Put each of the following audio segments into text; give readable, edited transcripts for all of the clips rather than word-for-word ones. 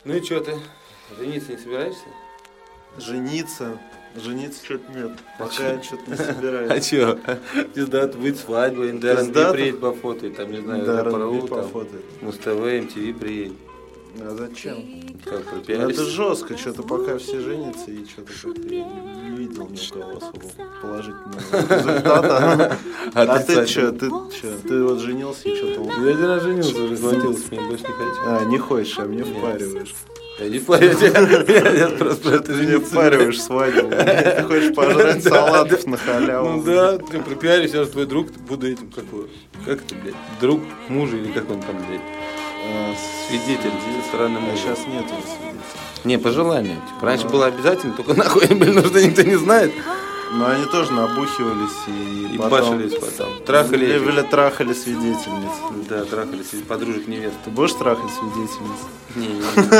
Ну и что ты? Жениться не собираешься? Жениться что-то нет. Пока я что-то не А собираюсь. что? Пиздат, будет свадьба, НДРНБ приедет по фото, там, не знаю, Да, РПРУ, там, пофотать. Муз-ТВ, МТВ приедет. А зачем? Как Это пропиаришься? жестко, что-то пока все женятся, и что-то как-то я не видел ни у кого особо положительного результата. А ты что? Ты вот женился и что-то... Я один раз женился, уже хватилось, мне больше не хочу. А, не хочешь, а мне впариваешь. Я не впарю, я просто это Ты мне жениться. впариваешь свадьбу. Ты хочешь пожрать салатов на халяву. Ну да, ты пропиаришь, я же твой друг, буду этим, как это, блядь, друг мужа или как он там, блядь, свидетель со стороны А мужа. сейчас нету свидетелей. Не, по желанию. Типа, раньше было обязательно, только нахуй им были нужны, никто не знает. Но они тоже набухивались и потом... башились потом. Трахали этих. Или трахали свидетельниц. Да, трахались подружек невест. Ты будешь трахать свидетельниц? Не,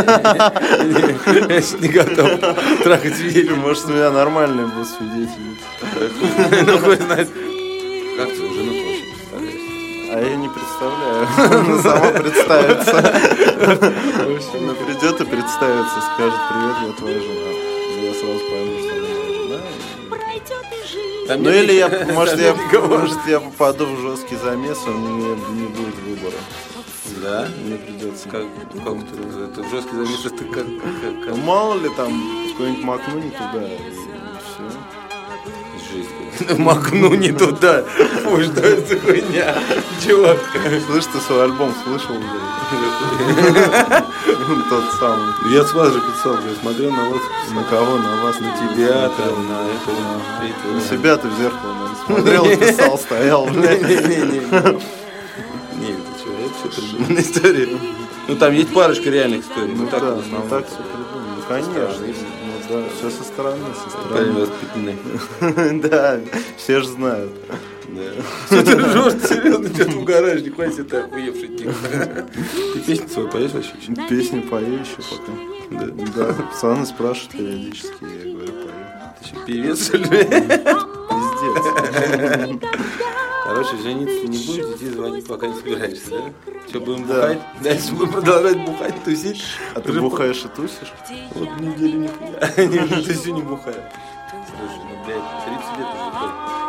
я сейчас не готов трахать свидетелей. Может, у меня нормальные будут свидетельницы. Ну, хуй знает. Как ты жену вообще представляешь? А я не представляю. Она сама представится. Она придет и представится, скажет: привет, я твоя жена. Я сразу пойму, что она моя жена. Там Ну нет или никого. может я попаду в жесткий замес, и у меня не будет выбора. Да? Мне придется. Как ты, это в жесткий замес, это как? Ну, мало ли там какой-нибудь макну не туда, и все. Жесть. Макну не туда. Ой, что это за хуйня? Чувак. Слышь, ты свой альбом слышал? Тот самый. Я с вас же писал, я смотрел на вас. На кого? На вас? На тебя, там, на этого. На себя ты в зеркало, наверное, смотрел и писал, стоял, блядь. Не, ты что, это все придуманная история. Ну там есть парочка реальных историй. Ну так, да, в основном. так все придумано. Ну конечно. Ну да, все со стороны, Правильно воспитанные. Да, все же знают. Что ты ржешь, ты серьезно, что ты угораешь, не хватит это охуевший тип. Ты песню свою поешь вообще? Песни пою еще пока. Да, пацаны спрашивают периодически, я говорю, пою. Ты еще певец, что ли? Пиздец. Короче, жениться ты не будешь, детей звонить пока не собираешься, да? Что, будем бухать? Дальше будем продолжать бухать, тусить? А ты бухаешь и тусишь? Вот неделю нихуя. Не тусю, не бухаю. Слушай, ну, блядь, 30 лет уже.